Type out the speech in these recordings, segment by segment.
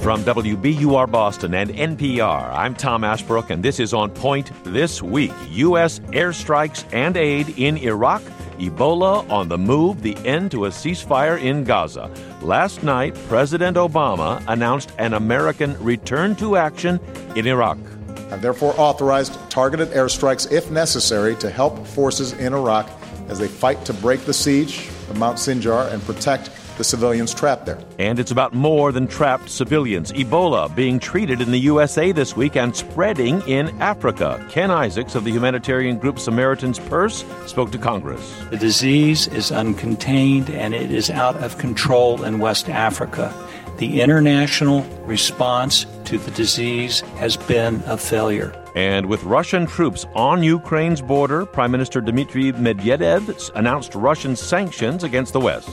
From WBUR Boston and NPR, I'm Tom Ashbrook, and this is On Point This Week. U.S. airstrikes and aid in Iraq, Ebola on the move, the end to a ceasefire in Gaza. Last night, President Obama announced an American return to action in Iraq. I've therefore authorized targeted airstrikes, if necessary, to help forces in Iraq as they fight to break the siege of Mount Sinjar and protect the civilians trapped there. And it's about more than trapped civilians. Ebola being treated in the USA this week and spreading in Africa. Ken Isaacs of the humanitarian group Samaritan's Purse spoke to Congress. The disease is uncontained and it is out of control in West Africa. The international response to the disease has been a failure. And with Russian troops on Ukraine's border, Prime Minister Dmitry Medvedev announced Russian sanctions against the West.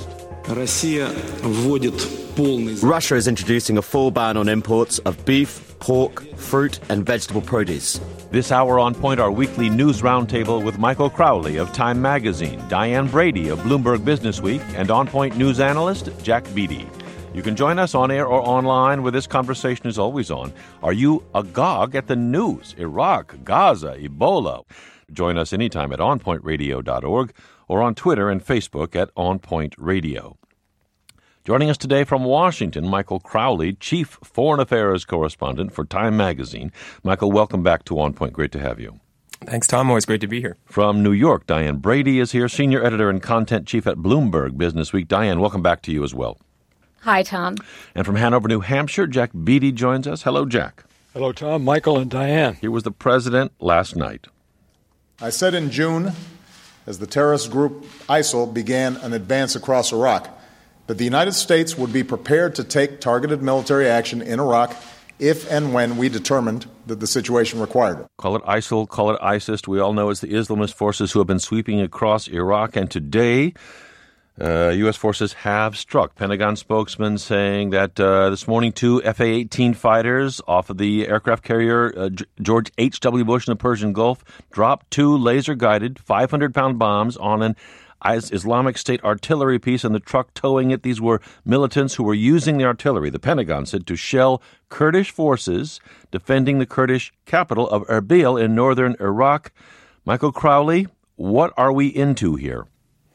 Russia is introducing a full ban on imports of beef, pork, fruit, and vegetable produce. This hour on Point, our weekly news roundtable with Michael Crowley of Time Magazine, Diane Brady of Bloomberg Businessweek, and On Point news analyst Jack Beatty. You can join us on air or online where this conversation is always on. Are you agog at the news? Iraq, Gaza, Ebola? Join us anytime at onpointradio.org or on Twitter and Facebook at On Point Radio. Joining us today from Washington, Michael Crowley, Chief Foreign Affairs Correspondent for Time Magazine. Michael, welcome back to On Point. Great to have you. Thanks, Tom. Always great to be here. From New York, Diane Brady is here, Senior Editor and Content Chief at Bloomberg Businessweek. Diane, welcome back to you as well. Hi, Tom. And from Hanover, New Hampshire, Jack Beatty joins us. Hello, Jack. Hello, Tom, Michael, and Diane. Here was the president last night. I said in June, as the terrorist group ISIL began an advance across Iraq, that the United States would be prepared to take targeted military action in Iraq if and when we determined that the situation required it. Call it ISIL, call it ISIS. We all know it's the Islamist forces who have been sweeping across Iraq. And today, U.S. forces have struck. Pentagon spokesman saying that this morning 2 F-A-18 fighters off of the aircraft carrier George H.W. Bush in the Persian Gulf dropped 2 laser-guided 500-pound bombs on an Islamic State artillery piece and the truck towing it. These were militants who were using the artillery, the Pentagon said, to shell Kurdish forces defending the Kurdish capital of Erbil in northern Iraq. Michael Crowley, what are we into here?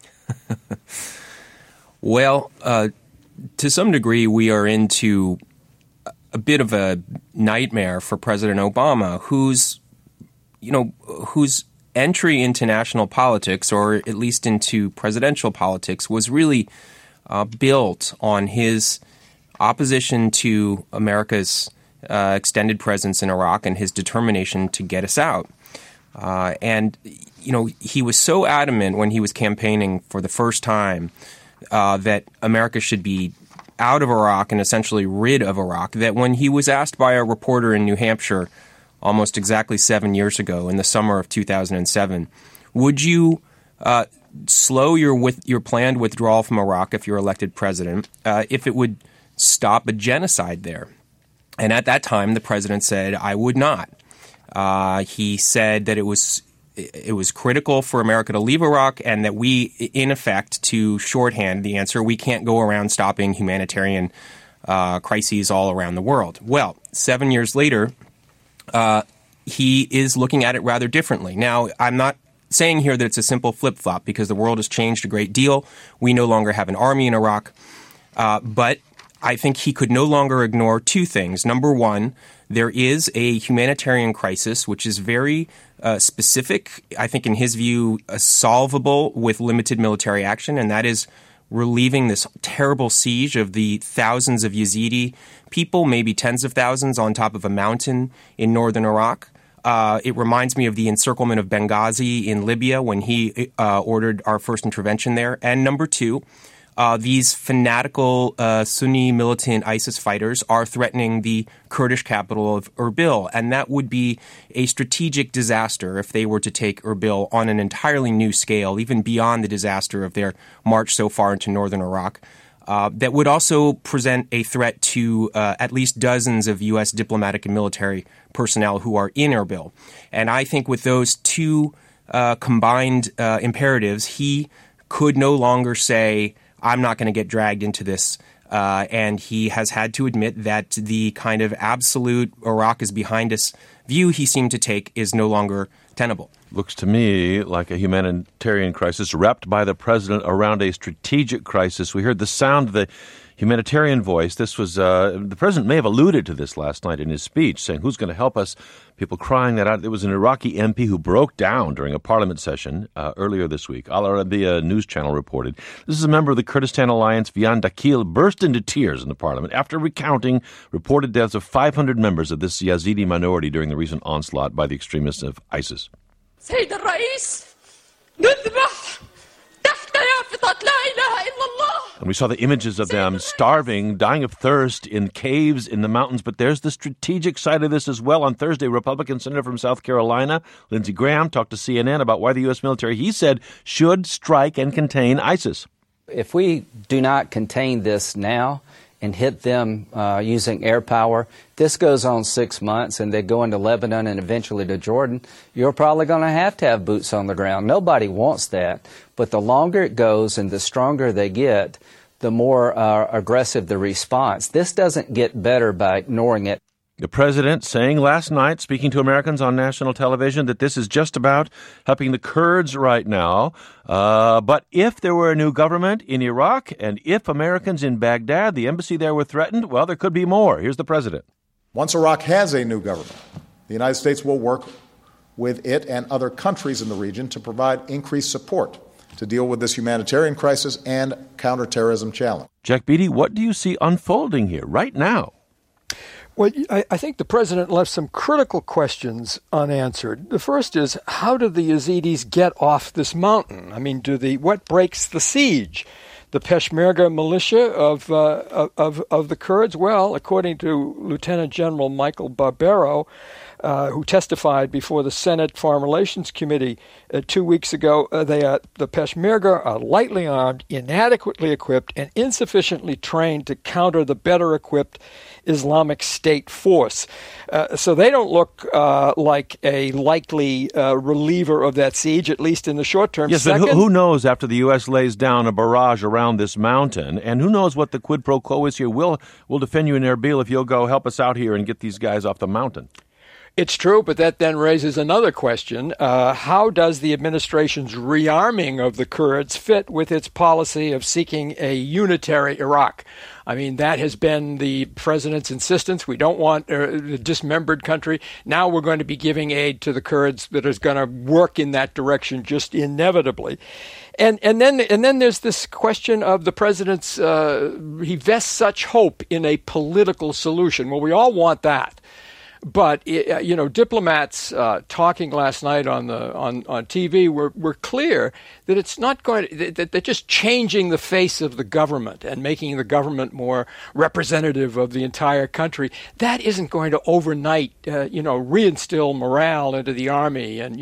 Well, to some degree, we are into a bit of a nightmare for President Obama, whose entry into national politics, or at least into presidential politics, was really built on his opposition to America's extended presence in Iraq and his determination to get us out. And he was so adamant when he was campaigning for the first time that America should be out of Iraq and essentially rid of Iraq, that when he was asked by a reporter in New Hampshire almost exactly 7 years ago in the summer of 2007, would you slow your planned withdrawal from Iraq if you're elected president, if it would stop a genocide there? And at that time, the president said, I would not. He said that it was critical for America to leave Iraq and that we, in effect, to shorthand the answer, we can't go around stopping humanitarian crises all around the world. Well, 7 years later, he is looking at it rather differently. Now, I'm not saying here that it's a simple flip-flop because the world has changed a great deal. We no longer have an army in Iraq. But I think he could no longer ignore 2 things. Number one, there is a humanitarian crisis which is very specific, I think in his view, solvable with limited military action, and that is relieving this terrible siege of the thousands of Yazidi people, maybe tens of thousands on top of a mountain in northern Iraq. It reminds me of the encirclement of Benghazi in Libya when he ordered our first intervention there. And number 2, these fanatical Sunni militant ISIS fighters are threatening the Kurdish capital of Erbil, and that would be a strategic disaster if they were to take Erbil on an entirely new scale, even beyond the disaster of their march so far into northern Iraq. That would also present a threat to at least dozens of U.S. diplomatic and military personnel who are in Erbil. And I think with those 2 combined imperatives, he could no longer say, I'm not going to get dragged into this And he has had to admit that the kind of absolute Iraq is behind us view he seemed to take is no longer tenable. Looks to me like a humanitarian crisis wrapped by the president around a strategic crisis. We heard the sound of the humanitarian voice. This was the president may have alluded to this last night in his speech, saying, who's going to help us? People crying that out. There was an Iraqi MP who broke down during a parliament session earlier this week. Al Arabiya News Channel reported. This is a member of the Kurdistan Alliance, Vian Dakil, burst into tears in the parliament after recounting reported deaths of 500 members of this Yazidi minority during the recent onslaught by the extremists of ISIS. سيد الرئيس نذبح تحت يافطة لا إله إلا الله. And we saw the images of them starving, dying of thirst in caves in the mountains. But there's the strategic side of this as well. On Thursday, Republican Senator from South Carolina, Lindsey Graham, talked to CNN about why the U.S. military, he said, should strike and contain ISIS. If we do not contain this now and hit them using air power, this goes on 6 months, and they go into Lebanon and eventually to Jordan, you're probably going to have boots on the ground. Nobody wants that. But the longer it goes and the stronger they get, the more aggressive the response. This doesn't get better by ignoring it. The president saying last night, speaking to Americans on national television, that this is just about helping the Kurds right now. But if there were a new government in Iraq and if Americans in Baghdad, the embassy there, were threatened, well, there could be more. Here's the president. Once Iraq has a new government, the United States will work with it and other countries in the region to provide increased support to deal with this humanitarian crisis and counterterrorism challenge. Jack Beatty, what do you see unfolding here right now? Well, I think the president left some critical questions unanswered. The first is, how do the Yazidis get off this mountain? I mean, what breaks the siege? The Peshmerga militia of the Kurds? Well, according to Lieutenant General Michael Barbero, who testified before the Senate Foreign Relations Committee 2 weeks ago, the Peshmerga are lightly armed, inadequately equipped, and insufficiently trained to counter the better-equipped Islamic State force. So they don't look like a likely reliever of that siege, at least in the short term. Yes, but who knows after the U.S. lays down a barrage around this mountain, and who knows what the quid pro quo is here. We'll defend you in Erbil if you'll go help us out here and get these guys off the mountain. It's true, but that then raises another question. How does the administration's rearming of the Kurds fit with its policy of seeking a unitary Iraq? I mean, that has been the president's insistence. We don't want a dismembered country. Now we're going to be giving aid to the Kurds that is going to work in that direction just inevitably. And then there's this question of the president's, he vests such hope in a political solution. Well, we all want that. But diplomats talking last night on TV were clear that it's not going that they're just changing the face of the government and making the government more representative of the entire country. That isn't going to overnight reinstill morale into the army and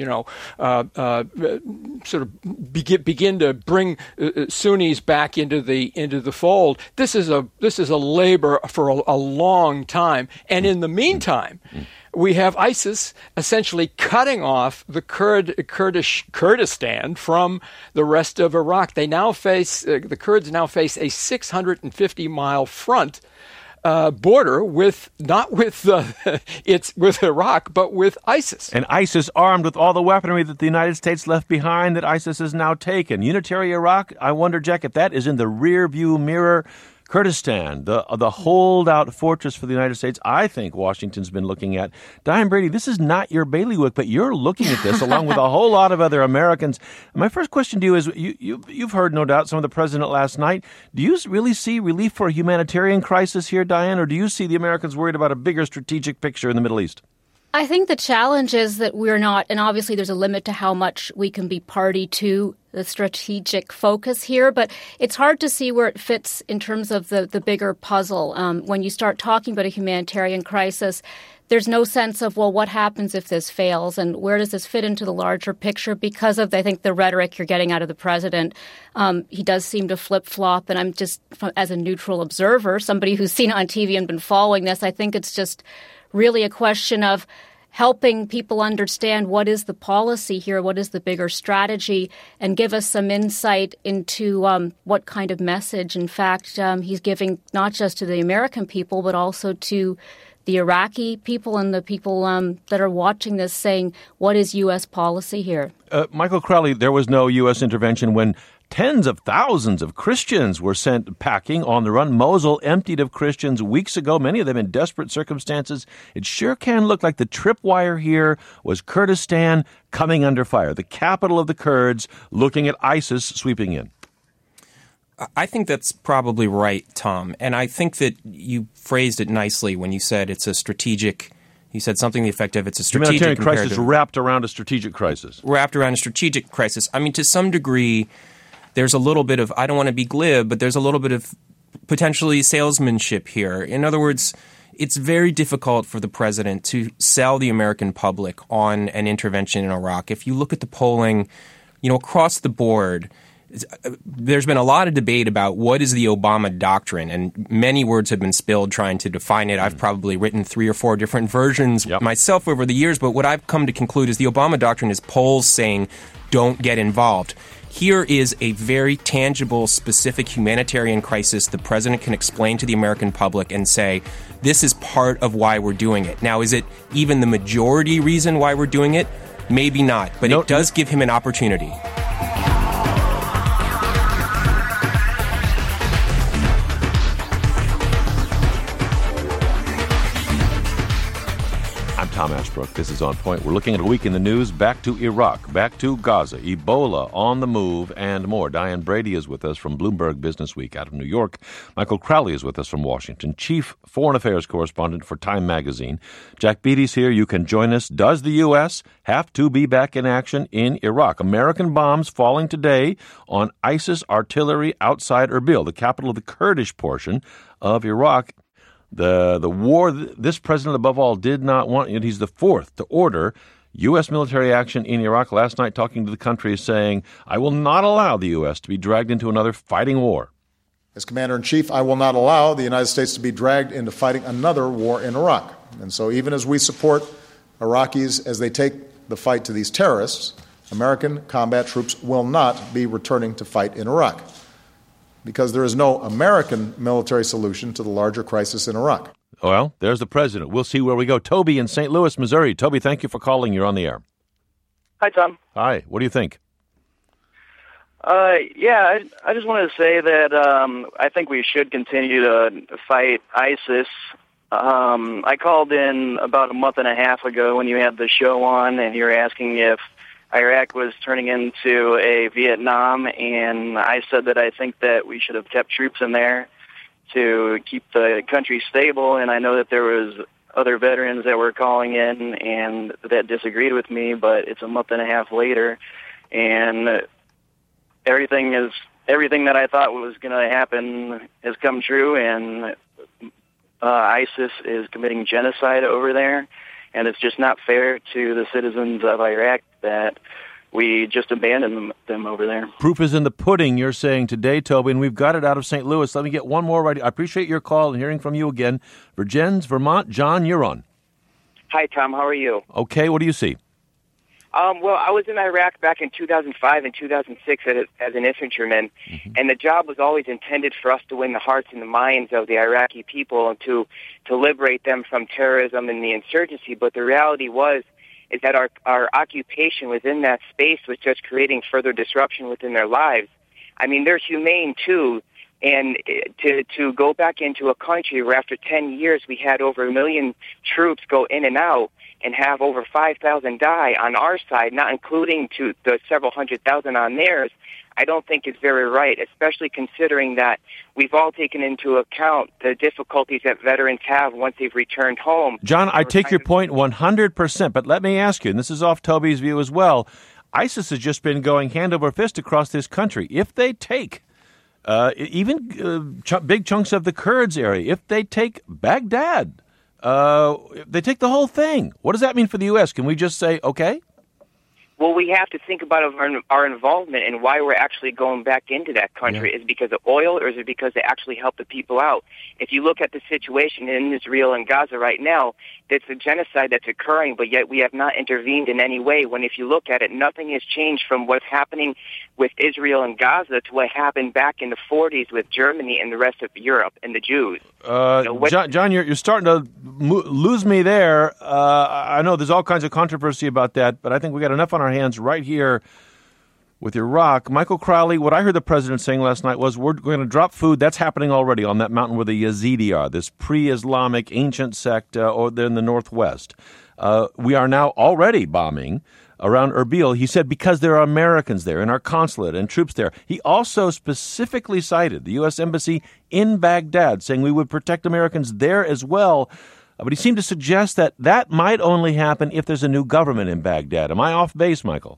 sort of begin to bring Sunnis back into the fold. This is a labor for a long time, and in the meantime, we have ISIS essentially cutting off the Kurdistan from the rest of Iraq. They now face the Kurds now face a 650-mile front border with Iraq, but with ISIS. And ISIS armed with all the weaponry that the United States left behind that ISIS has now taken. Unitary Iraq, I wonder, Jack, if that is in the rear view mirror. Kurdistan, the holdout fortress for the United States, I think Washington's been looking at. Diane Brady, this is not your bailiwick, but you're looking at this along with a whole lot of other Americans. My first question to you is, you've heard, no doubt, some of the president last night. Do you really see relief for a humanitarian crisis here, Diane, or do you see the Americans worried about a bigger strategic picture in the Middle East? I think the challenge is that we're not, and obviously there's a limit to how much we can be party to the strategic focus here, but it's hard to see where it fits in terms of the bigger puzzle. When you start talking about a humanitarian crisis, there's no sense of, well, what happens if this fails and where does this fit into the larger picture because of, I think, the rhetoric you're getting out of the president. He does seem to flip-flop, and I'm just, as a neutral observer, somebody who's seen it on TV and been following this, I think it's just really a question of, helping people understand what is the policy here, what is the bigger strategy, and give us some insight into what kind of message, in fact, he's giving not just to the American people, but also to the Iraqi people and the people that are watching this, saying, what is U.S. policy here? Michael Crowley, there was no U.S. intervention when tens of thousands of Christians were sent packing on the run. Mosul emptied of Christians weeks ago, many of them in desperate circumstances. It sure can look like the tripwire here was Kurdistan coming under fire, the capital of the Kurds, looking at ISIS sweeping in. I think that's probably right, Tom. And I think that you phrased it nicely when you said it's a strategic. You said something to the effect of it's a strategic humanitarian crisis wrapped around a strategic crisis. Wrapped around a strategic crisis. I mean, to some degree, there's a little bit of, I don't want to be glib, but there's a little bit of potentially salesmanship here. In other words, it's very difficult for the president to sell the American public on an intervention in Iraq. If you look at the polling, across the board, there's been a lot of debate about what is the Obama doctrine, and many words have been spilled trying to define it. I've probably written 3 or 4 different versions myself over the years, but what I've come to conclude is the Obama doctrine is polls saying don't get involved. Here is a very tangible, specific humanitarian crisis the president can explain to the American public and say, this is part of why we're doing it. Now, is it even the majority reason why we're doing it? Maybe not, but it does give him an opportunity. Tom Ashbrook. This is On Point. We're looking at a week in the news. Back to Iraq, back to Gaza, Ebola on the move, and more. Diane Brady is with us from Bloomberg Business Week out of New York. Michael Crowley is with us from Washington, chief foreign affairs correspondent for Time Magazine. Jack Beatty's here. You can join us. Does the U.S. have to be back in action in Iraq? American bombs falling today on ISIS artillery outside Erbil, the capital of the Kurdish portion of Iraq. The war, this president above all did not want, he's the fourth to order U.S. military action in Iraq. Last night talking to the country saying, I will not allow the U.S. to be dragged into another fighting war. As Commander-in-Chief, I will not allow the United States to be dragged into fighting another war in Iraq. And so even as we support Iraqis as they take the fight to these terrorists, American combat troops will not be returning to fight in Iraq, because there is no American military solution to the larger crisis in Iraq. Well, there's the president. We'll see where we go. Toby in St. Louis, Missouri. Toby, thank you for calling. You're on the air. Hi, Tom. Hi. What do you think? I just wanted to say that I think we should continue to fight ISIS. I called in about a month and a half ago when you had the show on, and you were asking if Iraq was turning into a Vietnam, and I said that I think that we should have kept troops in there to keep the country stable, and I know that there was other veterans that were calling in and that disagreed with me, but it's a month and a half later, and everything that I thought was going to happen has come true, and ISIS is committing genocide over there, and it's just not fair to the citizens of Iraq that we just abandon them over there. Proof is in the pudding, you're saying today, Toby, and we've got it out of St. Louis. Let me get one more right. I appreciate your call and hearing from you again. Virgins, Vermont. John, you're on. Hi, Tom. How are you? Okay, what do you see? Well, I was in Iraq back in 2005 and 2006 as an infantryman, and the job was always intended for us to win the hearts and the minds of the Iraqi people and to liberate them from terrorism and the insurgency. But the reality is that our occupation within that space was just creating further disruption within their lives. I mean, they're humane too, and to go back into a country where after 10 years we had over 1 million troops go in and out and have over 5,000 die on our side, not including to the several 100,000 on theirs, I don't think is very right, especially considering that we've all taken into account the difficulties that veterans have once they've returned home. John, I take your point 100%, but let me ask you, and this is off Toby's view as well, ISIS has just been going hand over fist across this country. If they take big chunks of the Kurds area, if they take Baghdad, they take the whole thing. What does that mean for the U.S.? Can we just say, okay? Well, we have to think about our involvement and why we're actually going back into that country. Is it because of oil, or is it because they actually help the people out? If you look at the situation in Israel and Gaza right now, it's a genocide that's occurring, but yet we have not intervened in any way. When if you look at it, nothing has changed from what's happening with Israel and Gaza to what happened back in the 40s with Germany and the rest of Europe and the Jews. John, you're starting to lose me there. I know there's all kinds of controversy about that, but I think we got enough on our hands right here with Iraq. Michael Crowley, what I heard the president saying last night was we're going to drop food. That's happening already on that mountain where the Yazidi are, this pre-Islamic ancient sect or they're in the northwest. We are now already bombing around Erbil. He said because there are Americans there and our consulate and troops there. He also specifically cited the U.S. Embassy in Baghdad, saying we would protect Americans there as well. But he seemed to suggest that that might only happen if there's a new government in Baghdad. Am I off base, Michael?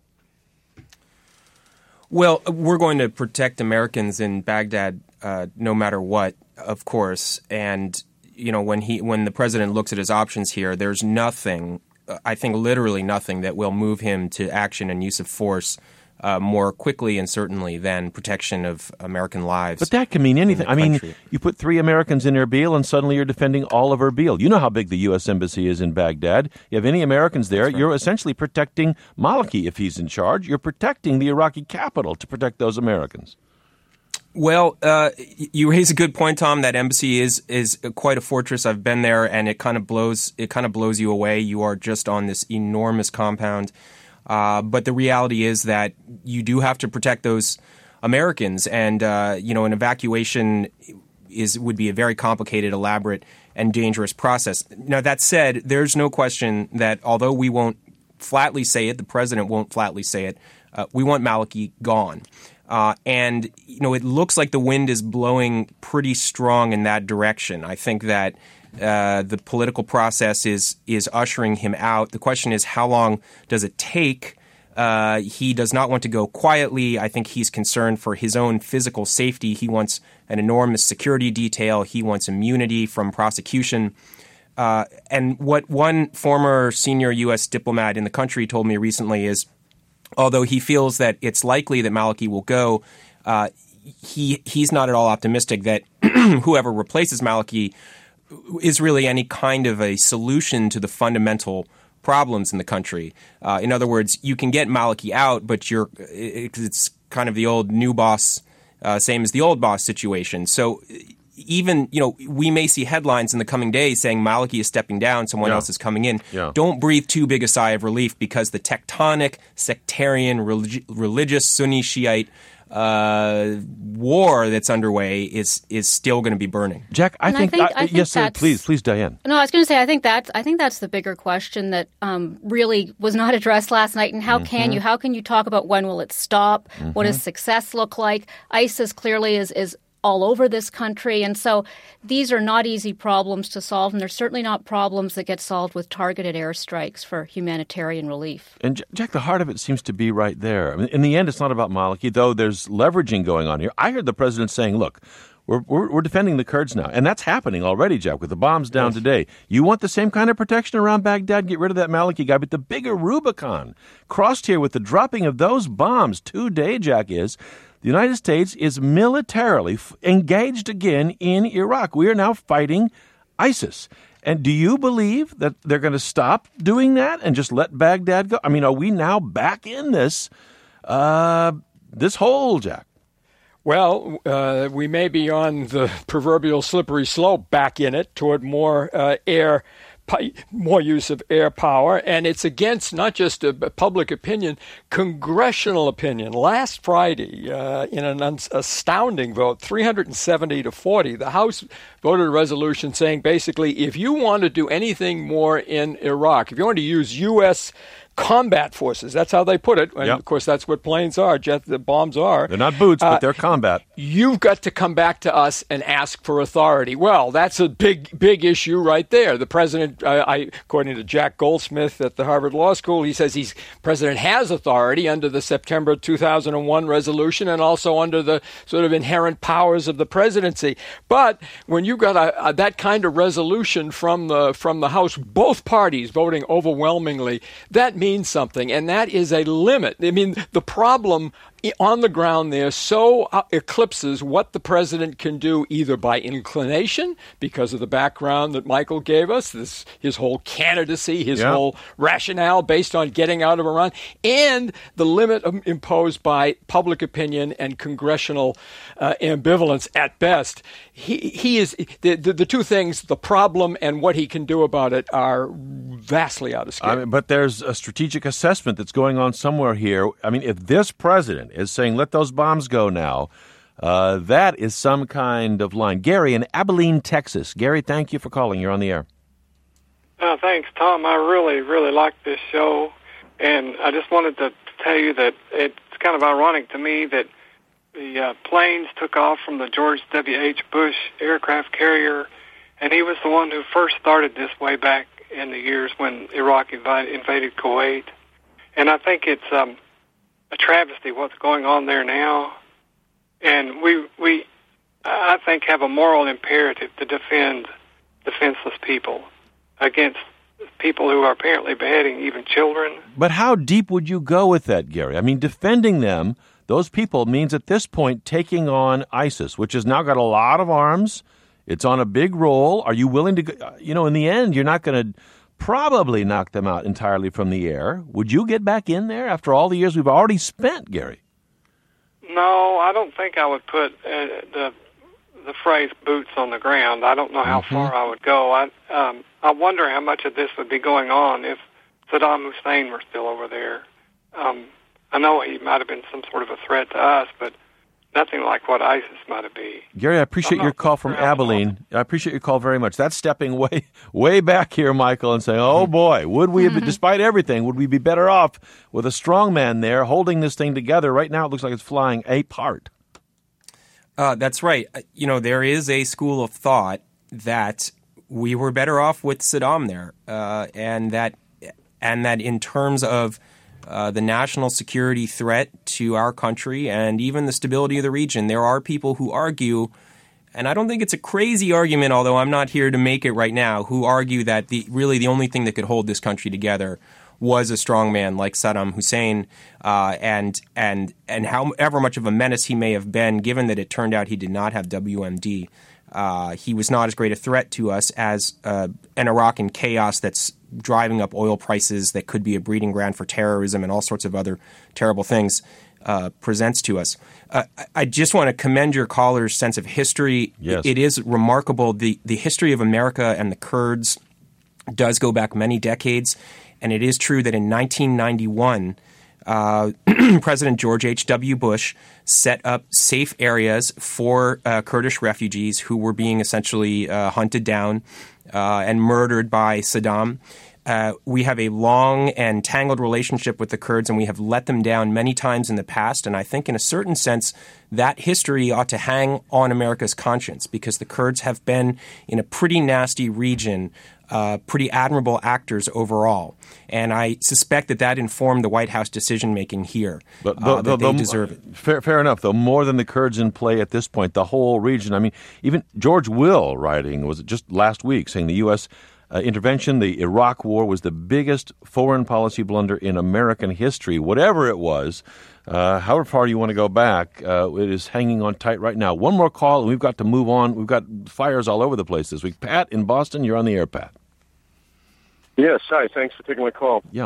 Well, we're going to protect Americans in Baghdad no matter what, of course. And, you know, when the president looks at his options here, there's nothing, I think literally nothing, that will move him to action and use of force more quickly and certainly than protection of American lives. But that can mean anything. I mean, you put 3 Americans in Erbil and suddenly you're defending all of Erbil. You know how big the U.S. Embassy is in Baghdad. You have any Americans there, right. You're essentially protecting Maliki if he's in charge. You're protecting the Iraqi capital to protect those Americans. Well, you raise a good point, Tom. That embassy is quite a fortress. I've been there, and it kind of blows you away. You are just on this enormous compound. But the reality is that you do have to protect those Americans, and an evacuation would be a very complicated, elaborate, and dangerous process. Now, that said, there's no question that although we won't flatly say it, the president won't flatly say it, we want Maliki gone. And it looks like the wind is blowing pretty strong in that direction. I think that the political process is ushering him out. The question is, how long does it take? He does not want to go quietly. I think he's concerned for his own physical safety. He wants an enormous security detail. He wants immunity from prosecution. And what one former senior U.S. diplomat in the country told me recently is, although he feels that it's likely that Maliki will go, he's not at all optimistic that whoever replaces Maliki is really any kind of a solution to the fundamental problems in the country. In other words, you can get Maliki out, but it's kind of the old new boss, same as the old boss situation. So even, we may see headlines in the coming days saying Maliki is stepping down, someone else is coming in. Yeah. Don't breathe too big a sigh of relief, because the tectonic, sectarian, religious Sunni Shiite war that's underway is still going to be burning. Jack, I think yes, please, Diane. No, I was going to say I think that's the bigger question that really was not addressed last night. And how can you talk about when will it stop? What does success look like? ISIS clearly is all over this country. And so these are not easy problems to solve, and they're certainly not problems that get solved with targeted airstrikes for humanitarian relief. And Jack, the heart of it seems to be right there. I mean, in the end, it's not about Maliki, though there's leveraging going on here. I heard the president saying, look, we're defending the Kurds now. And that's happening already, Jack, with the bombs down today. You want the same kind of protection around Baghdad? Get rid of that Maliki guy. But the bigger Rubicon crossed here with the dropping of those bombs today, Jack, is the United States is militarily engaged again in Iraq. We are now fighting ISIS. And do you believe that they're going to stop doing that and just let Baghdad go? I mean, are we now back in this hole, Jack? Well, we may be on the proverbial slippery slope back in it toward more use of air power, and it's against not just public opinion, congressional opinion. Last Friday, in an astounding vote, 370 to 40, the House voted a resolution saying basically, if you want to do anything more in Iraq, if you want to use U.S. combat forces, that's how they put it, and of course that's what planes are, the bombs are. They're not boots, but they're combat. You've got to come back to us and ask for authority. Well, that's a big issue right there. The president, according to Jack Goldsmith at the Harvard Law School, he says president has authority under the September 2001 resolution and also under the sort of inherent powers of the presidency. But when you got that kind of resolution from the House, both parties voting overwhelmingly, that means something, and that is a limit. I mean, the problem on the ground there so eclipses what the president can do either by inclination, because of the background that Michael gave us, his whole candidacy, his whole rationale based on getting out of Iran, and the limit imposed by public opinion and congressional ambivalence at best. He is the two things, the problem and what he can do about it, are vastly out of scale. But there's a strategic assessment that's going on somewhere here. I mean, if this president is saying, let those bombs go now, that is some kind of line. Gary in Abilene, Texas. Gary, thank you for calling. You're on the air. Thanks, Tom. I really, really like this show. And I just wanted to tell you that it's kind of ironic to me that the planes took off from the George W.H. Bush aircraft carrier, and he was the one who first started this way back in the years when Iraq invaded Kuwait. And I think it's a travesty what's going on there now. And we I think, have a moral imperative to defend defenseless people against people who are apparently beheading even children. But how deep would you go with that, Gary? I mean, defending them, those people, means at this point taking on ISIS, which has now got a lot of arms. It's on a big roll. Are you willing to, in the end, you're not going to probably knock them out entirely from the air. Would you get back in there after all the years we've already spent, Gary? No, I don't think I would put the phrase boots on the ground. I don't know how far I would go. I wonder how much of this would be going on if Saddam Hussein were still over there. I know he might have been some sort of a threat to us, but nothing like what ISIS might have been. Gary, I appreciate your call from Abilene. I appreciate your call very much. That's stepping way back here, Michael, and saying, oh, boy, would we, despite everything, would we be better off with a strong man there holding this thing together? Right now it looks like it's flying apart. That's right. There is a school of thought that we were better off with Saddam there, and that in terms of the national security threat to our country and even the stability of the region, there are people who argue, and I don't think it's a crazy argument, although I'm not here to make it right now, who argue that the only thing that could hold this country together was a strong man like Saddam Hussein, and however much of a menace he may have been, given that it turned out he did not have WMD, he was not as great a threat to us as an Iraq in chaos that's driving up oil prices, that could be a breeding ground for terrorism and all sorts of other terrible things presents to us. I just want to commend your caller's sense of history. Yes. It is remarkable. The history of America and the Kurds does go back many decades, and it is true that in 1991, President George H.W. Bush set up safe areas for Kurdish refugees who were being essentially hunted down and murdered by Saddam. We have a long and tangled relationship with the Kurds, and we have let them down many times in the past. And I think in a certain sense, that history ought to hang on America's conscience, because the Kurds have been in a pretty nasty region, pretty admirable actors overall. And I suspect that informed the White House decision-making here. But that they deserve it. Fair enough, though. More than the Kurds in play at this point, the whole region. I mean, even George Will writing, was it just last week, saying the U.S. Intervention, the Iraq War, was the biggest foreign policy blunder in American history. Whatever it was, however far you want to go back, it is hanging on tight right now. One more call, and we've got to move on. We've got fires all over the place this week. Pat in Boston, you're on the air, Pat. Yes, hi. Thanks for taking my call. Yeah.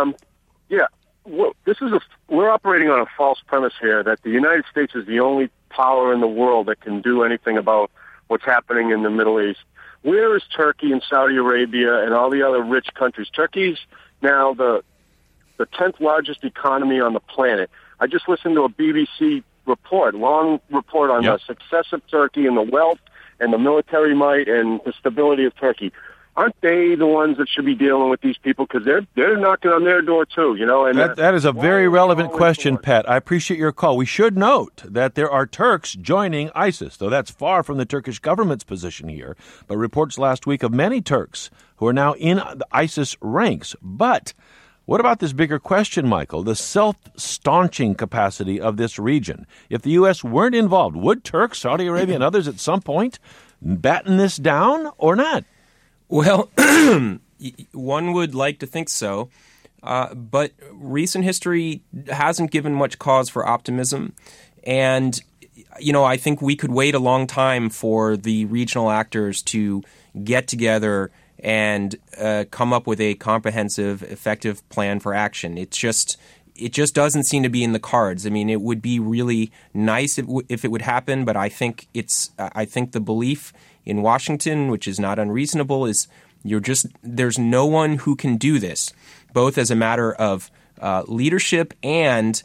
Well, we're operating on a false premise here that the United States is the only power in the world that can do anything about what's happening in the Middle East. Where is Turkey and Saudi Arabia and all the other rich countries? Turkey's now the 10th largest economy on the planet. I just listened to a BBC long report on the success of Turkey and the wealth and the military might and the stability of Turkey. Aren't they the ones that should be dealing with these people? Because they're knocking on their door too, And that is a very relevant question, Pat. I appreciate your call. We should note that there are Turks joining ISIS, though that's far from the Turkish government's position here. But reports last week of many Turks who are now in the ISIS ranks. But what about this bigger question, Michael, the self-staunching capacity of this region? If the U.S. weren't involved, would Turks, Saudi Arabia, and others at some point batten this down or not? Well, one would like to think so. But recent history hasn't given much cause for optimism. And, I think we could wait a long time for the regional actors to get together and come up with a comprehensive, effective plan for action. It just doesn't seem to be in the cards. I mean, it would be really nice if it would happen, but I think the belief in Washington, which is not unreasonable, is there's no one who can do this, both as a matter of leadership and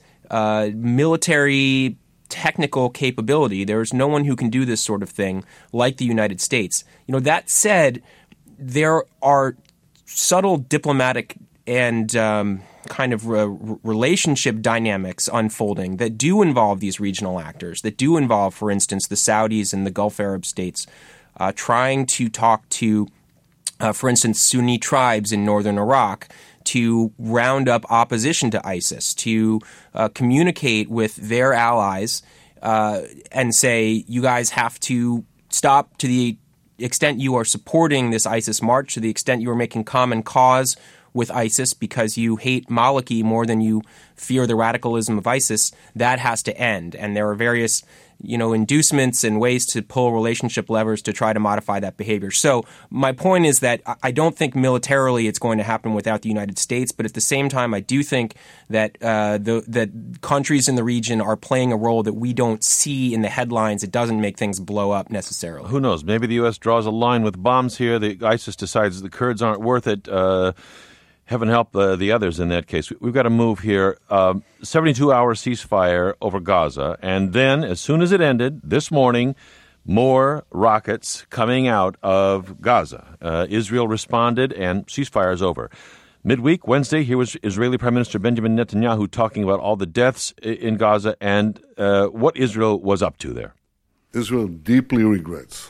military technical capability. There's no one who can do this sort of thing like the United States. That said, there are subtle diplomatic and kind of relationship dynamics unfolding that do involve these regional actors, that do involve, for instance, the Saudis and the Gulf Arab states trying to talk to, for instance, Sunni tribes in northern Iraq to round up opposition to ISIS, to communicate with their allies and say, you guys have to stop to the extent you are supporting this ISIS march, to the extent you are making common cause with ISIS because you hate Maliki more than you fear the radicalism of ISIS, that has to end. And there are various inducements and ways to pull relationship levers to try to modify that behavior. So my point is that I don't think militarily it's going to happen without the United States, but at the same time, I do think that that countries in the region are playing a role that we don't see in the headlines. It doesn't make things blow up necessarily. Who knows? Maybe the U.S. draws a line with bombs here. ISIS decides the Kurds aren't worth it. Heaven help the others in that case. We've got to move here. 72-hour ceasefire over Gaza. And then, as soon as it ended, this morning, more rockets coming out of Gaza. Israel responded, and ceasefire is over. Midweek, Wednesday, here was Israeli Prime Minister Benjamin Netanyahu talking about all the deaths in Gaza and what Israel was up to there. Israel deeply regrets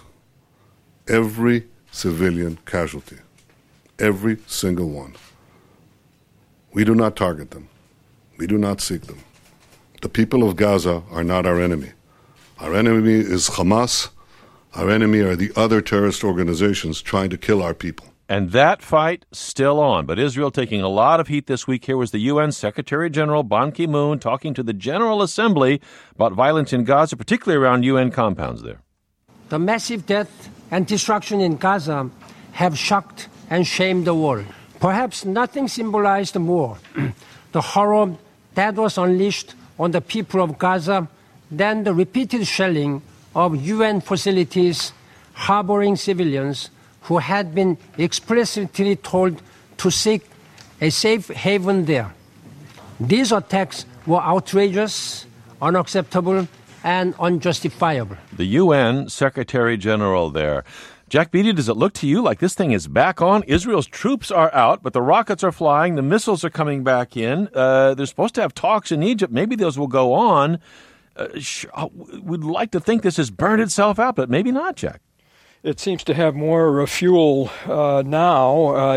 every civilian casualty, every single one. We do not target them. We do not seek them. The people of Gaza are not our enemy. Our enemy is Hamas. Our enemy are the other terrorist organizations trying to kill our people. And that fight still on. But Israel taking a lot of heat this week. Here was the UN Secretary General Ban Ki-moon talking to the General Assembly about violence in Gaza, particularly around UN compounds there. The massive death and destruction in Gaza have shocked and shamed the world. Perhaps nothing symbolized more the horror that was unleashed on the people of Gaza than the repeated shelling of UN facilities harboring civilians who had been explicitly told to seek a safe haven there. These attacks were outrageous, unacceptable, and unjustifiable. The UN Secretary General there. Jack Beatty, does it look to you like this thing is back on? Israel's troops are out, but the rockets are flying. The missiles are coming back in. They're supposed to have talks in Egypt. Maybe those will go on. We'd like to think this has burned itself out, but maybe not, Jack. It seems to have more fuel now.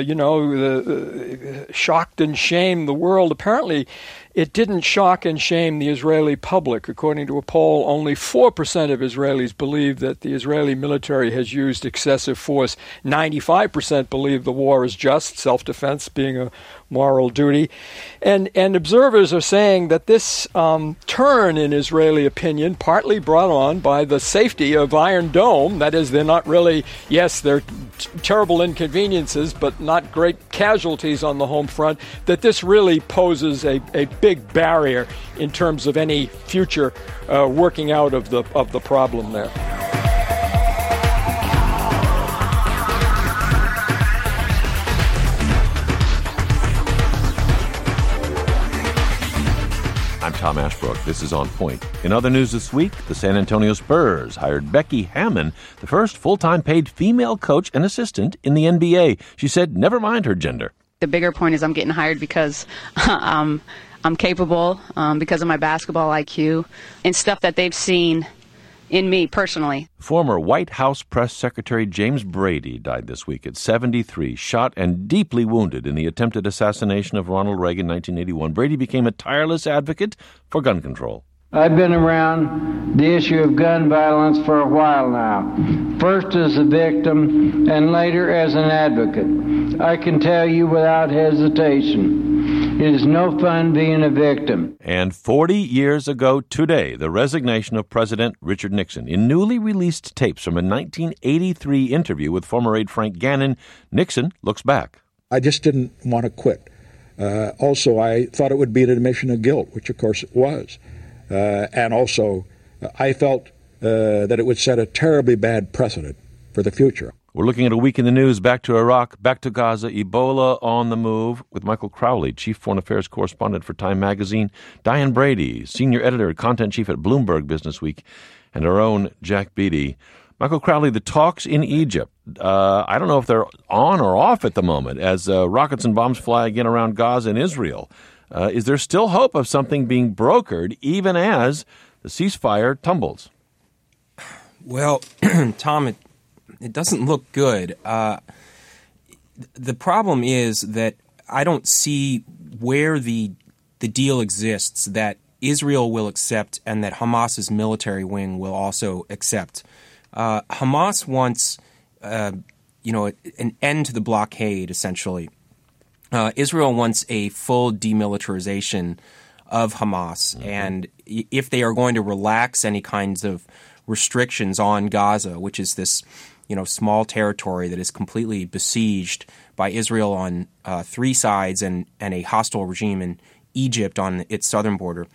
Shocked and shamed the world. Apparently, it didn't shock and shame the Israeli public. According to a poll, only 4% of Israelis believe that the Israeli military has used excessive force. 95% believe the war is just, self-defense being a moral duty. And observers are saying that this turn in Israeli opinion, partly brought on by the safety of Iron Dome, that is, they're not really, yes, they're terrible inconveniences, but not great casualties on the home front, that this really poses a big barrier in terms of any future working out of the problem there. I'm Tom Ashbrook. This is On Point. In other news this week, the San Antonio Spurs hired Becky Hammon, the first full-time paid female coach and assistant in the NBA. She said, never mind her gender. The bigger point is I'm getting hired because I'm capable, because of my basketball IQ, and stuff that they've seen in me personally. Former White House Press Secretary James Brady died this week at 73, shot and deeply wounded in the attempted assassination of Ronald Reagan in 1981. Brady became a tireless advocate for gun control. I've been around the issue of gun violence for a while now, first as a victim and later as an advocate. I can tell you without hesitation It is no fun being a victim. And 40 years ago today, the resignation of President Richard Nixon. In newly released tapes from a 1983 interview with former aide Frank Gannon, Nixon looks back. I just didn't want to quit. Also, I thought it would be an admission of guilt, which of course it was. And also, I felt that it would set a terribly bad precedent for the future. We're looking at a week in the news, back to Iraq, back to Gaza, Ebola on the move, with Michael Crowley, Chief Foreign Affairs Correspondent for Time Magazine, Diane Brady, Senior Editor, Content Chief at Bloomberg Businessweek, and our own Jack Beatty. Michael Crowley, the talks in Egypt, I don't know if they're on or off at the moment, as rockets and bombs fly again around Gaza and Israel. Is there still hope of something being brokered, even as the ceasefire tumbles? Well, Tom, it doesn't look good. The problem is that I don't see where the deal exists that Israel will accept and that Hamas's military wing will also accept. Hamas wants, an end to the blockade, essentially. Israel wants a full demilitarization of Hamas, and if they are going to relax any kinds of restrictions on Gaza, which is this small territory that is completely besieged by Israel on three sides and a hostile regime in Egypt on its southern border,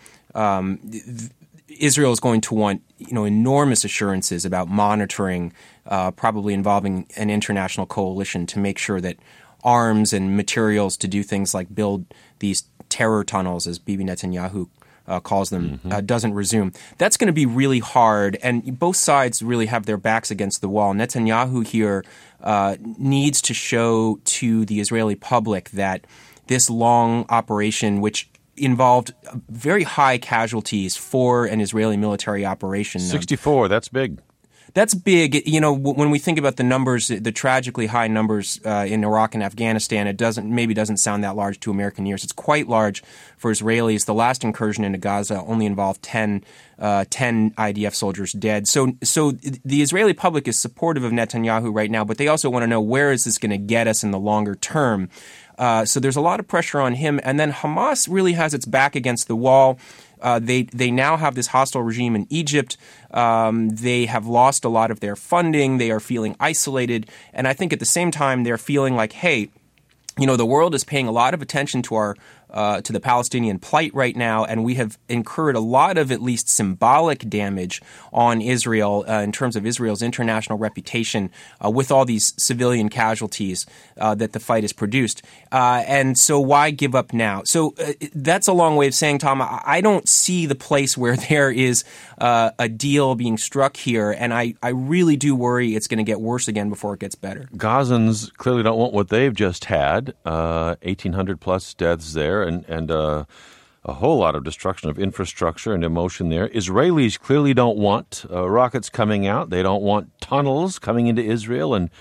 Israel is going to want enormous assurances about monitoring, probably involving an international coalition to make sure that arms and materials to do things like build these terror tunnels, as Bibi Netanyahu calls them, doesn't resume. That's going to be really hard, and both sides really have their backs against the wall. Netanyahu here needs to show to the Israeli public that this long operation, which involved very high casualties for an Israeli military operation. 64, that's big. That's big. When we think about the numbers, the tragically high numbers in Iraq and Afghanistan, it doesn't sound that large to American ears. It's quite large for Israelis. The last incursion into Gaza only involved 10 IDF soldiers dead. So the Israeli public is supportive of Netanyahu right now, but they also want to know, where is this going to get us in the longer term? So there's a lot of pressure on him. And then Hamas really has its back against the wall. They now have this hostile regime in Egypt. They have lost a lot of their funding. They are feeling isolated. And I think at the same time, they're feeling like, hey, the world is paying a lot of attention to to the Palestinian plight right now, and we have incurred a lot of at least symbolic damage on Israel in terms of Israel's international reputation with all these civilian casualties that the fight has produced. And so why give up now? So that's a long way of saying, Tom, I don't see the place where there is a deal being struck here, and I really do worry it's going to get worse again before it gets better. Gazans clearly don't want what they've just had, 1,800 plus deaths there, and a whole lot of destruction of infrastructure and emotion there. Israelis clearly don't want rockets coming out. They don't want tunnels coming into Israel and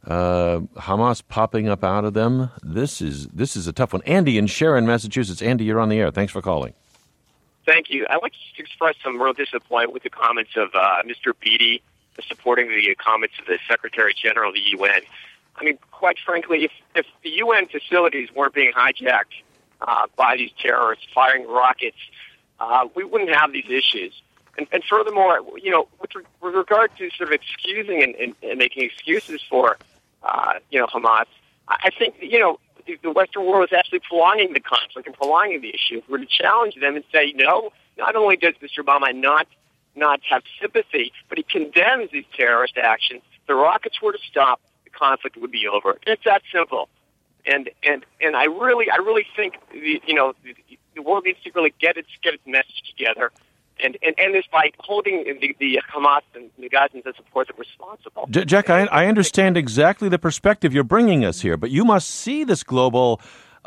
Hamas popping up out of them. This is a tough one. Andy in Sharon, Massachusetts. Andy, you're on the air. Thanks for calling. Thank you. I'd like to express some real disappointment with the comments of Mr. Beatty supporting the comments of the Secretary General of the UN. I mean, quite frankly, if the UN facilities weren't being hijacked by these terrorists firing rockets, we wouldn't have these issues. And furthermore, with regard to sort of excusing and making excuses for, Hamas, I think, the Western world is actually prolonging the conflict and prolonging the issue. If we're to challenge them and say, no, not only does Mr. Obama not have sympathy, but he condemns these terrorist actions. If the rockets were to stop, the conflict would be over. It's that simple. And I really think the world needs to really get its message together, and this by holding the Hamas and the Gazans as support that responsible. Jack, I understand exactly the perspective you're bringing us here, but you must see this global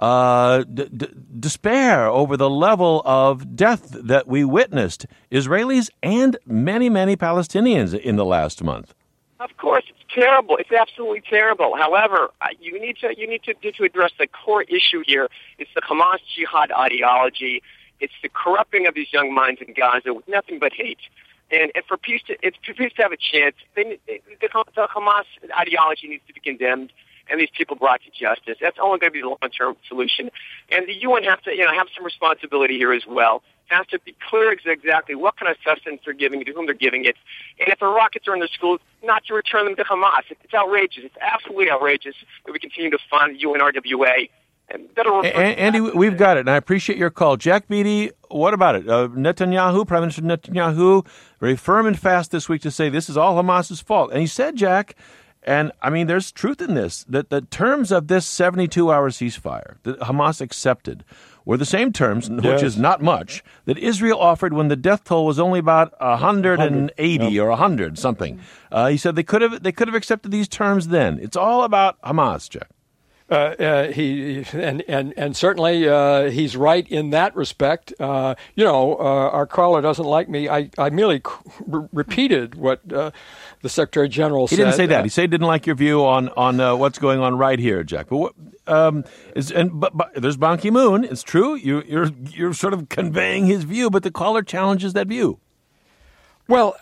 despair over the level of death that we witnessed, Israelis and many, many Palestinians in the last month. Of course, it's terrible. It's absolutely terrible. However, you need to address the core issue here. It's the Hamas jihad ideology. It's the corrupting of these young minds in Gaza with nothing but hate. And for peace to have a chance, the Hamas ideology needs to be condemned, and these people brought to justice. That's only going to be the long-term solution. And the UN has to, have some responsibility here as well. Has to be clear exactly what kind of sustenance they're giving, to whom they're giving it. And if the rockets are in their schools, not to return them to Hamas. It's outrageous. It's absolutely outrageous that we continue to fund UNRWA. Andy, we've got it, and I appreciate your call. Jack Beatty, what about it? Netanyahu, Prime Minister Netanyahu, very firm and fast this week to say this is all Hamas's fault. And he said, Jack, and I mean, there's truth in this, that the terms of this 72-hour ceasefire that Hamas accepted were the same terms, which is not much, that Israel offered when the death toll was only about 180 or 100 something. He said they could have accepted these terms then. It's all about Hamas, Jack. And certainly he's right in that respect. Our caller doesn't like me. I merely repeated what the Secretary General said. He didn't say that. He said he didn't like your view on what's going on right here, Jack. But but there's Ban Ki-moon. It's true. You're sort of conveying his view, but the caller challenges that view. Well,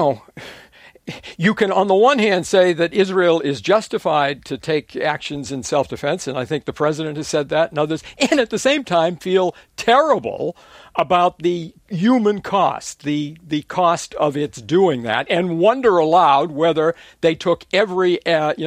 you can, on the one hand, say that Israel is justified to take actions in self-defense, and I think the president has said that and others, and at the same time feel terrible about the human cost, the cost of its doing that, and wonder aloud whether they took every,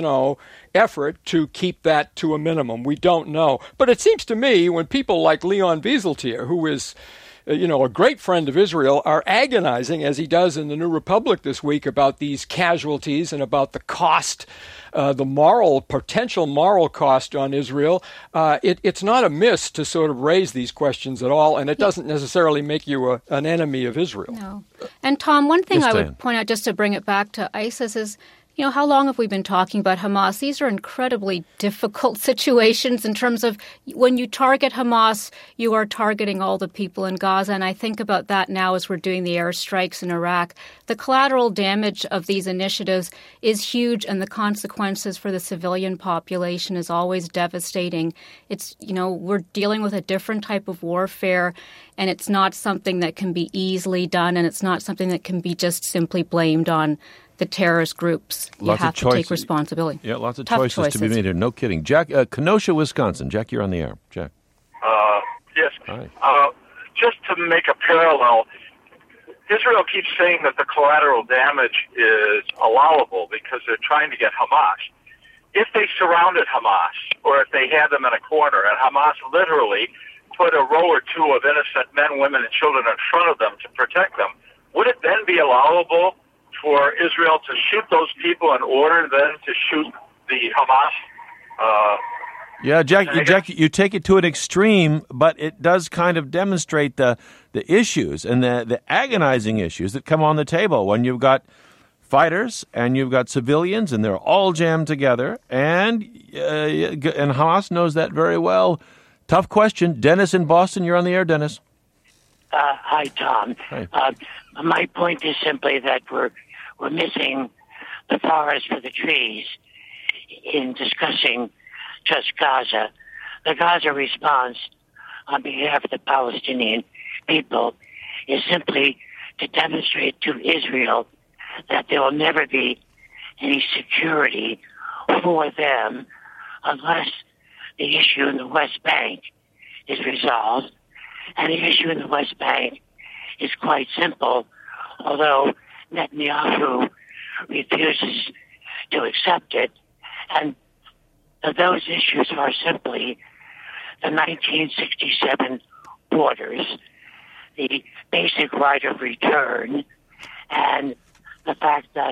effort to keep that to a minimum. We don't know. But it seems to me when people like Leon Wieseltier, who is a great friend of Israel, are agonizing, as he does in the New Republic this week, about these casualties and about the cost, the potential moral cost on Israel. It's not amiss to sort of raise these questions at all, and it doesn't necessarily make you an enemy of Israel. No. And Tom, one thing I would point out, just to bring it back to ISIS, is how long have we been talking about Hamas? These are incredibly difficult situations in terms of when you target Hamas, you are targeting all the people in Gaza. And I think about that now as we're doing the airstrikes in Iraq. The collateral damage of these initiatives is huge, and the consequences for the civilian population is always devastating. It's, we're dealing with a different type of warfare, and it's not something that can be easily done, and it's not something that can be just simply blamed on the terrorist groups. You have to take responsibility. Yeah, lots of choices to be made here. No kidding. Jack, Kenosha, Wisconsin. Jack, you're on the air. Jack. Yes. Hi. Just to make a parallel, Israel keeps saying that the collateral damage is allowable because they're trying to get Hamas. If they surrounded Hamas, or if they had them in a corner, and Hamas literally put a row or two of innocent men, women, and children in front of them to protect them, would it then be allowable for Israel to shoot those people and order them to shoot the Hamas? Yeah, Jack, you take it to an extreme, but it does kind of demonstrate the issues and the agonizing issues that come on the table when you've got fighters and you've got civilians and they're all jammed together, and Hamas knows that very well. Tough question. Dennis in Boston, you're on the air, Dennis. Hi, Tom. Hi. My point is simply that we're missing the forest for the trees in discussing just Gaza. The Gaza response on behalf of the Palestinian people is simply to demonstrate to Israel that there will never be any security for them unless the issue in the West Bank is resolved. And the issue in the West Bank is quite simple, although Netanyahu refuses to accept it. And those issues are simply the 1967 borders, the basic right of return, and the fact that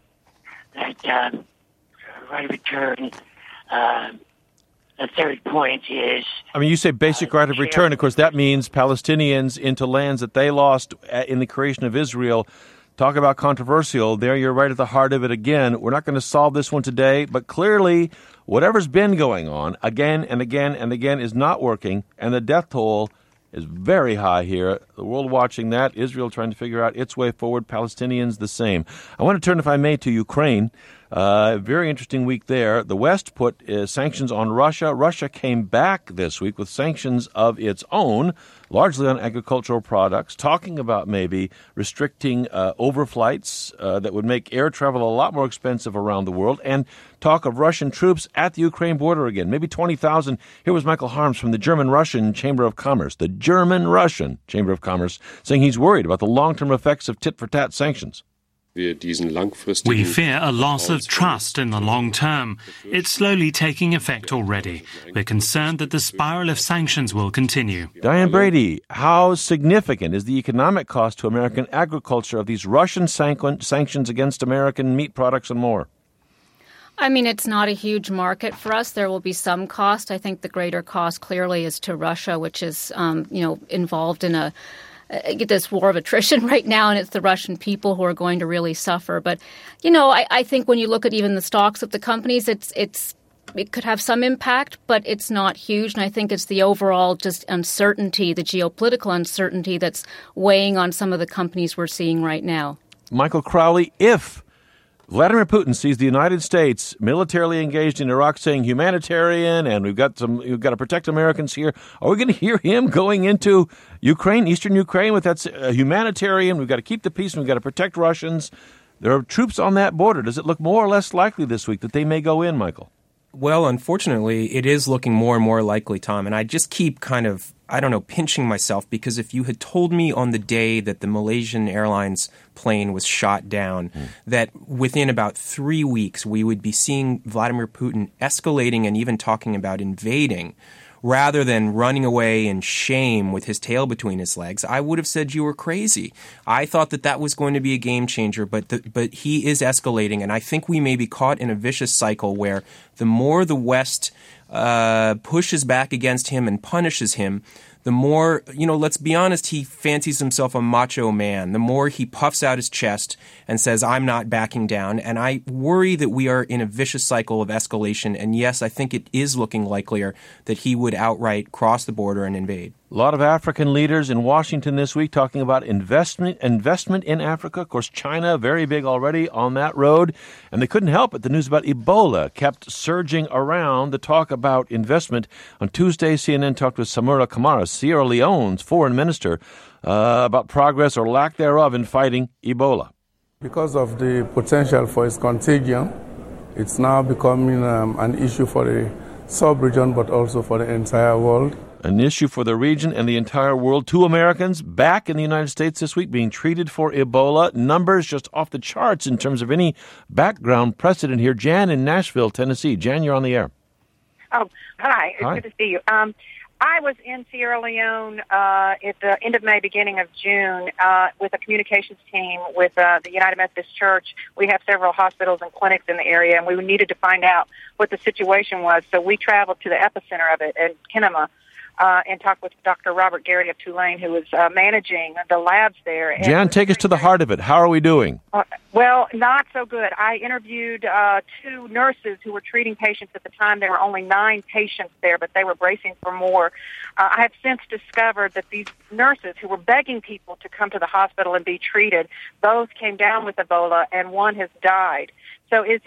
right of return. The third point is... you say basic right of return. Of course, that means Palestinians into lands that they lost in the creation of Israel. Talk about controversial. There, you're right at the heart of it again. We're not going to solve this one today, but clearly, whatever's been going on again and again and again is not working, and the death toll is very high here. The world watching that, Israel trying to figure out its way forward, Palestinians the same. I want to turn, if I may, to Ukraine. Very interesting week there. The West put sanctions on Russia. Russia came back this week with sanctions of its own, largely on agricultural products, talking about maybe restricting overflights that would make air travel a lot more expensive around the world, and talk of Russian troops at the Ukraine border again, maybe 20,000. Here was Michael Harms from the German-Russian Chamber of Commerce, saying he's worried about the long-term effects of tit-for-tat sanctions. We fear a loss of trust in the long term. It's slowly taking effect already. We're concerned that the spiral of sanctions will continue. Diane Brady, how significant is the economic cost to American agriculture of these Russian sanctions against American meat products and more? I mean, it's not a huge market for us. There will be some cost. I think the greater cost clearly is to Russia, which is, involved in this war of attrition right now, and it's the Russian people who are going to really suffer. But, I think when you look at even the stocks of the companies, it could have some impact, but it's not huge. And I think it's the overall just uncertainty, the geopolitical uncertainty that's weighing on some of the companies we're seeing right now. Michael Crowley, if Vladimir Putin sees the United States militarily engaged in Iraq saying humanitarian and we've got to protect Americans here, are we going to hear him going into Ukraine, eastern Ukraine, with that humanitarian, we've got to keep the peace and we've got to protect Russians? There are troops on that border. Does it look more or less likely this week that they may go in, Michael? Well, unfortunately, it is looking more and more likely, Tom, and I just keep pinching myself, because if you had told me on the day that the Malaysian Airlines plane was shot down that within about 3 weeks we would be seeing Vladimir Putin escalating and even talking about invading rather than running away in shame with his tail between his legs, I would have said you were crazy. I thought that was going to be a game changer, but he is escalating, and I think we may be caught in a vicious cycle where the more the West pushes back against him and punishes him, the more, let's be honest, he fancies himself a macho man. The more he puffs out his chest and says, I'm not backing down. And I worry that we are in a vicious cycle of escalation. And yes, I think it is looking likelier that he would outright cross the border and invade. A lot of African leaders in Washington this week talking about investment in Africa. Of course, China, very big already on that road. And they couldn't help it. The news about Ebola kept surging around the talk about investment. On Tuesday, CNN talked with Samura Kamara, Sierra Leone's foreign minister, about progress or lack thereof in fighting Ebola. Because of the potential for its contagion, it's now becoming an issue for the sub-region, but also for the entire world. An issue for the region and the entire world. 2 Americans back in the United States this week being treated for Ebola. Numbers just off the charts in terms of any background precedent here. Jan in Nashville, Tennessee. Jan, you're on the air. Oh, hi. It's good to see you. I was in Sierra Leone at the end of May, beginning of June, with a communications team with the United Methodist Church. We have several hospitals and clinics in the area, and we needed to find out what the situation was. So we traveled to the epicenter of it at Kenema and talked with Dr. Robert Garrity of Tulane, who was managing the labs there. Jan, take us to the heart of it. How are we doing? Well, not so good. I interviewed 2 nurses who were treating patients at the time. There were only 9 patients there, but they were bracing for more. I have since discovered that these nurses who were begging people to come to the hospital and be treated, both came down with Ebola, and one has died. So it's a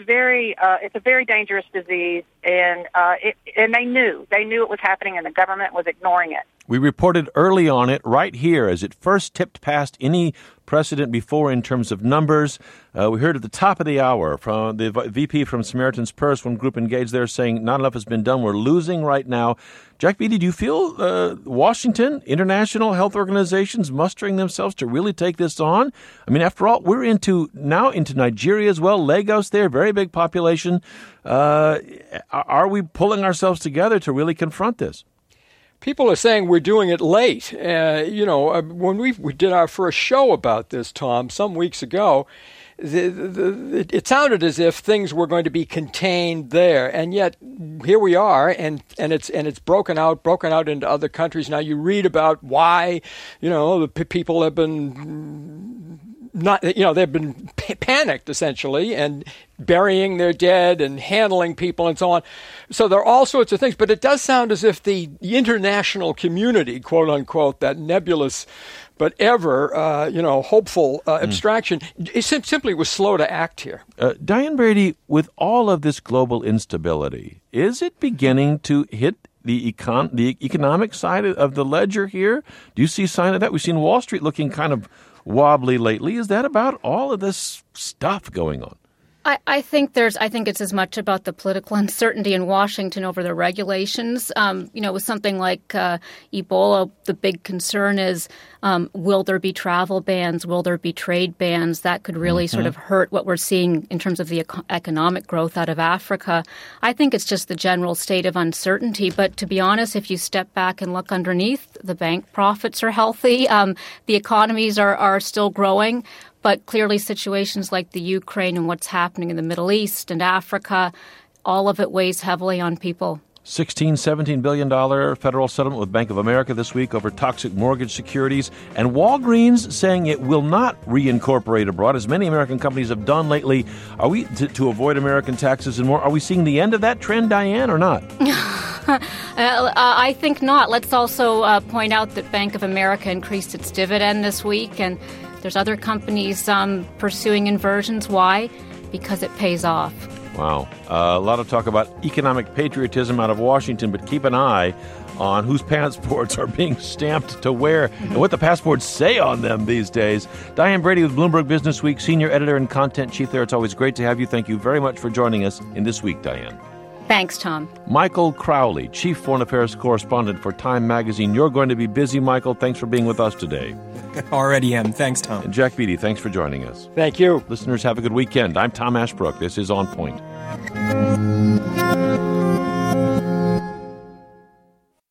very dangerous disease, and they knew it was happening, and the government was ignoring it. We reported early on it right here as it first tipped past any precedent before in terms of numbers. We heard at the top of the hour from the VP from Samaritan's Purse, one group engaged there, saying not enough has been done. We're losing right now. Jack Beatty, do you feel Washington, international health organizations mustering themselves to really take this on? I mean, after all, we're into Nigeria as well. Lagos there, very big population. Are we pulling ourselves together to really confront this? People are saying we're doing it late. When we did our first show about this, Tom, some weeks ago, it sounded as if things were going to be contained there, and yet here we are, and it's broken out into other countries. Now you read about why, the people have been they've been panicked essentially and burying their dead and handling people and so on. So there are all sorts of things, but it does sound as if the international community, quote unquote, that nebulous but ever, hopeful abstraction. It simply was slow to act here. Diane Brady, with all of this global instability, is it beginning to hit the economic side of the ledger here? Do you see sign of that? We've seen Wall Street looking kind of wobbly lately. Is that about all of this stuff going on? I think it's as much about the political uncertainty in Washington over the regulations. With something like Ebola, the big concern is, will there be travel bans? Will there be trade bans? That could really sort of hurt what we're seeing in terms of the economic growth out of Africa. I think it's just the general state of uncertainty. But to be honest, if you step back and look underneath, the bank profits are healthy. The economies are still growing. But clearly situations like the Ukraine and what's happening in the Middle East and Africa, all of it weighs heavily on people. $17 billion federal settlement with Bank of America this week over toxic mortgage securities. And Walgreens saying it will not reincorporate abroad, as many American companies have done lately. Are we to avoid American taxes and more? Are we seeing the end of that trend, Diane, or not? I think not. Let's also point out that Bank of America increased its dividend this week, and there's other companies pursuing inversions. Why? Because it pays off. Wow. A lot of talk about economic patriotism out of Washington, but keep an eye on whose passports are being stamped to where and what the passports say on them these days. Diane Brady with Bloomberg Business Week, senior editor and content chief there. It's always great to have you. Thank you very much for joining us in This Week, Diane. Thanks, Tom. Michael Crowley, chief foreign affairs correspondent for Time Magazine. You're going to be busy, Michael. Thanks for being with us today. Already am. Thanks, Tom. And Jack Beatty, thanks for joining us. Thank you. Listeners, have a good weekend. I'm Tom Ashbrook. This is On Point.